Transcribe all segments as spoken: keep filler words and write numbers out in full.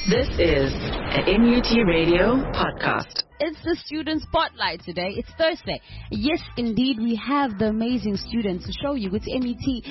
This is an M U T Radio podcast. It's the Student Spotlight today. It's Thursday. Yes, indeed, we have the amazing students to show you. It's M U T.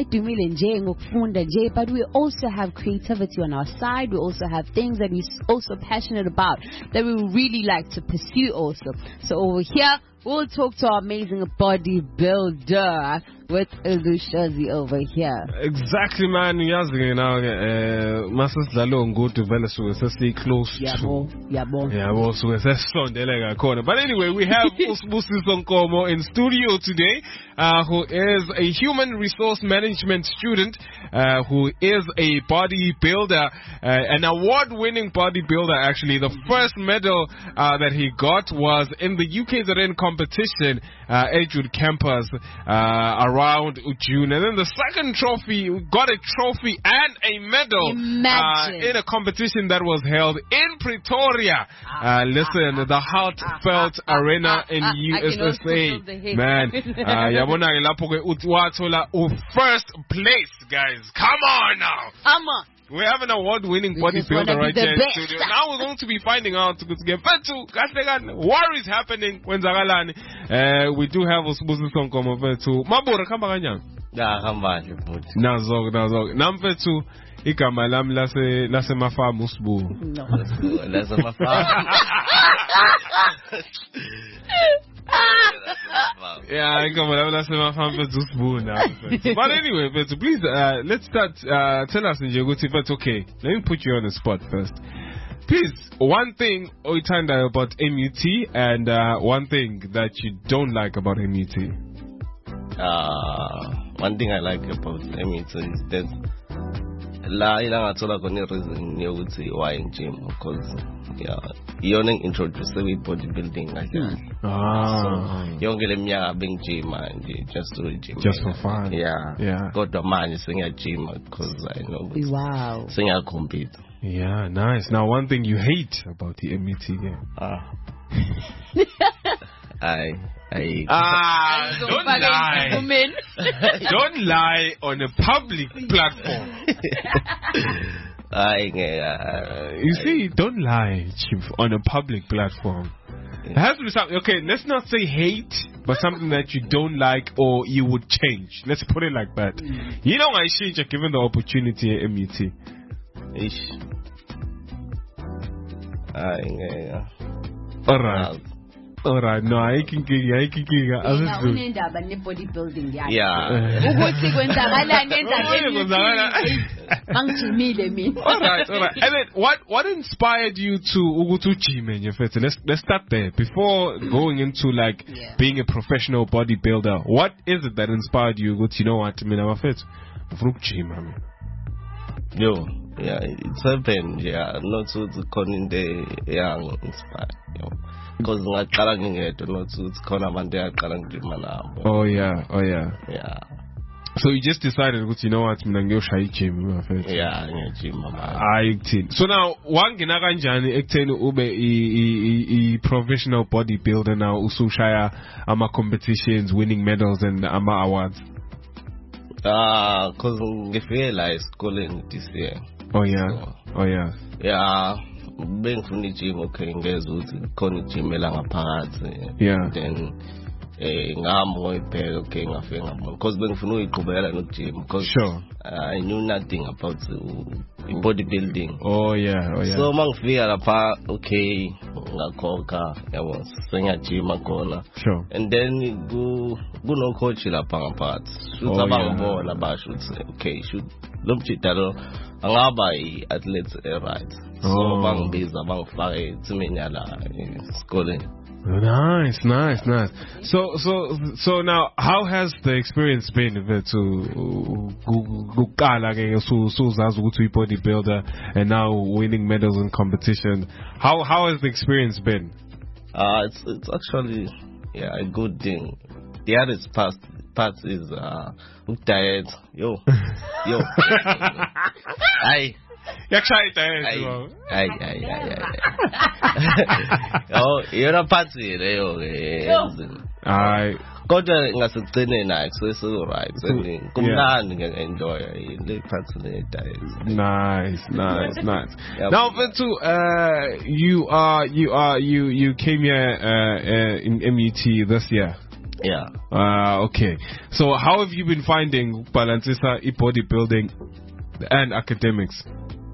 But we also have creativity on our side. We also have things that we're also passionate about that we would really like to pursue also. So over here, we'll talk to our amazing bodybuilder with Elushazi over here. Exactly, man. Yazi now, Masters Lalong go to Venezuela, so stay close to. Yabo, yabo. Yabo, so it's a son delega corner. But anyway, we have Usbusi Sonkomo in studio today, uh, who is a human resource management student, uh, who is a bodybuilder, uh, an award-winning bodybuilder. Actually, the first medal uh, that he got was in the U K Z N competition, uh, Edgewood campus, uh, around June, and then the second trophy, got a trophy and a medal uh, in a competition that was held in Pretoria. Uh, listen, the Heartfelt Arena in U S S A, man. Yabona ilapoke utwatola first place, guys. Come on now. Come on. We have an award-winning bodybuilder right here in the studio. Now we're going to be finding out to get better. What is happening when Zagalani? Uh, we do have Usbusi Sonkomo Vetu. Mabura, come back again. Yeah, come back. Nazog, Nazog. Namvetu, Ikama Lam Lase Lase Mafa Musbu. No, Lase Mafa. Yeah, I come on. That's my family to spoon now. But anyway, but please, uh, let's start. Uh, tell us in Jeguti, but okay. Let me put you on the spot first. Please, one thing Oitanda about M U T, and uh, one thing that you don't like about M U T. Uh, one thing I like about M U T is that la ilanga thola kone reason yokuthi why in gym, because yeah, you're introduced to bodybuilding like that. Ah. So yonke leminyaka being gym and just do gym. Just for fun. Yeah. Yeah. Got the man sing at gym because I know. Wow. Sing a compete. Yeah, nice. Now, one thing you hate about the M U T game. Ah. I. I, ah, don't lie. Don't lie on a public platform. I, uh, you see, don't lie, Chief, on a public platform. It has to be something. Okay, let's not say hate, but something that you don't like or you would change. Let's put it like that. Mm. You know, I change given the opportunity at M U T. Ish. I, uh, all right. Alright, no, I can give you, I can give you. Yeah. Bodybuilding, yeah. Yeah. Alright, alright. And then, what, what inspired you to Ugutu gym in your first? Let's, let's start there. Before going into like yeah. being a professional bodybuilder, what is it that inspired you? Ugutu, you know what? I mean, I'm a fit. Gym, I mean. Yo, yeah, it's happened, yeah. Not to the calling the young inspired, yo. Because ngaqala ngingedwa not ukuthi khona abantu yaqala ngidima nabo. Oh yeah, oh yeah. Yeah. So you just decided ukuthi you know what mina ngiyoshaya gym mafethu. Yeah, ngiyajim mama. Hayi kuthini. So now wangena kanjani ekutheni ube i professional bodybuilder now usushaya ama competitions, winning medals and ama awards? Ah, uh, cause ngifike la esikoleni this year. Oh yeah. So, oh yeah. Yeah. Bengifuna ijim okay ngeza ukuthi khona ijim elangaphakathi. Yeah. Then eh ngihamba ngoyibheka okay ngafika ngabona because bengifuna uyiqhubekela nokujim because sure. I knew nothing about uh, bodybuilding. Oh yeah, oh yeah. So mangifika lapha okay ngakhokha yabo sengiyajima khona. Sure. And then ku kuno coach lapha ngaphakathi. Shoot abangibona basho ukuthi okay shoot lo mjidalo angaba i athletes right. So bangibiza bangifake timini yala esikoleni. Nice, nice, nice. So, so, so now, how has the experience been to gukala ke usuzazi ukuthi bodybuilder and now winning medals in competition? How how has the experience been? Uh it's it's actually yeah a good thing. The hardest part part is uh diet. Yo, yo. I. Yakshaya diet. Ay ay ay ay. Oh, you're a party, yo. I kodwa ngasigcine naye so right kumnandi nge-enjoy le personal diet. Nice, nice, nice. Yep. Now, Ventu, uh, you are you are you you came here uh, uh, in M U T this year. Yeah. Uh, okay. So, how have you been finding balancisa bodybuilding and academics?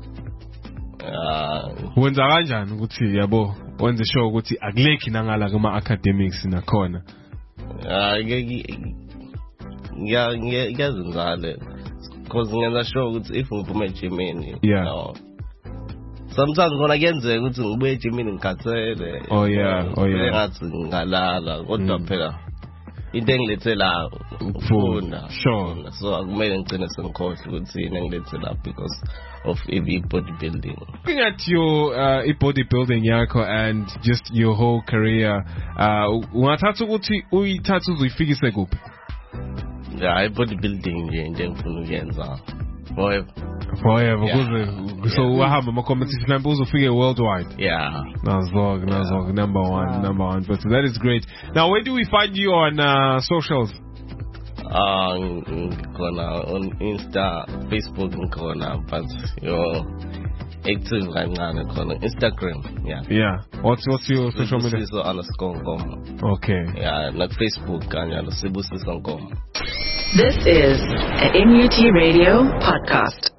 Wenza kanjani ukuthi yabo wenze sure ukuthi akuleki nangala kuma academics nakhona? Ah, yeah, ngiyazenzale because ngenza sure ukuthi if ngiphume ejimini, yeah, no. Sometimes kona kuyenzeka ukuthi ngibuye ejimini ngikhathele. Oh yeah, oh yeah. Ngathi ngalala kodwa phela into engilethe la ukufunda. Sure. So akumele ngicine sengikhohle ukuthi yini engilethe la because of heavy bodybuilding. Looking at your uh, bodybuilding yakho and just your whole career, uh, ungathatha ukuthi uyithatha uzoyifikise kuphi? Yeah, bodybuilding nje nje ngifuna ukuyenza forever. Forever, because so wahamba ama competition nambe uzofike worldwide. Yeah. Nazog, Nazog, number one, wow. number one. But that is great. Now, where do we find you on uh, socials? Um, on Insta, Facebook, but you're active right now on Instagram. Yeah. Yeah. What's what's your social media? Sibusiso underscore com. Okay. Yeah, like Facebook and Sibusiso com. This is a M U T Radio podcast.